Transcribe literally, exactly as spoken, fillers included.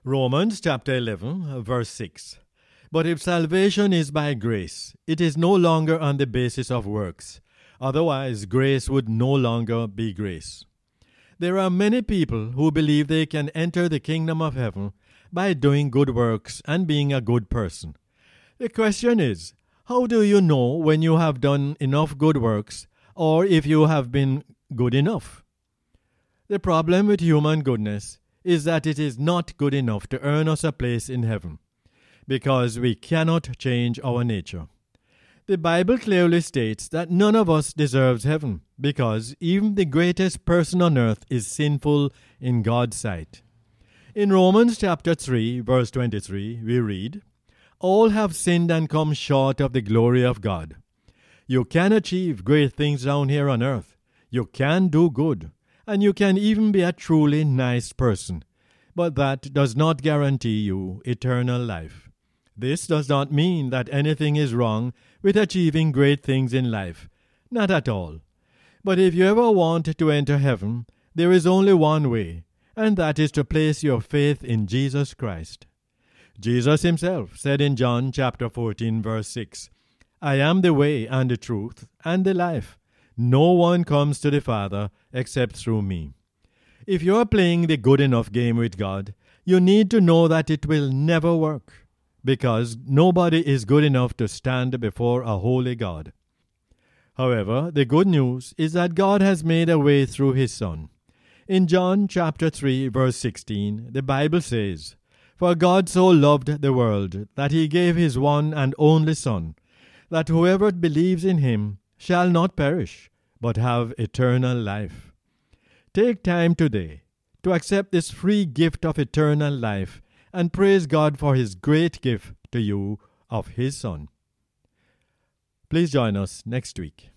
Romans chapter eleven, verse six. But if salvation is by grace, it is no longer on the basis of works. Otherwise, grace would no longer be grace. There are many people who believe they can enter the kingdom of heaven by doing good works and being a good person. The question is, how do you know when you have done enough good works or if you have been good enough? The problem with human goodness is that it is not good enough to earn us a place in heaven, because we cannot change our nature. The Bible clearly states that none of us deserves heaven, because even the greatest person on earth is sinful in God's sight. In Romans chapter three, verse twenty-three, we read, "All have sinned and come short of the glory of God." You can achieve great things down here on earth. You can do good, and you can even be a truly nice person. But that does not guarantee you eternal life. This does not mean that anything is wrong with achieving great things in life. Not at all. But if you ever want to enter heaven, there is only one way, and that is to place your faith in Jesus Christ. Jesus himself said in John chapter fourteen, verse six, "I am the way and the truth and the life. No one comes to the Father except through me." If you are playing the good enough game with God, you need to know that it will never work, because nobody is good enough to stand before a holy God. However, the good news is that God has made a way through his Son. In John chapter three, verse sixteen, the Bible says, "For God so loved the world that he gave his one and only Son, that whoever believes in him shall not perish, but have eternal life." Take time today to accept this free gift of eternal life and praise God for his great gift to you of his Son. Please join us next week.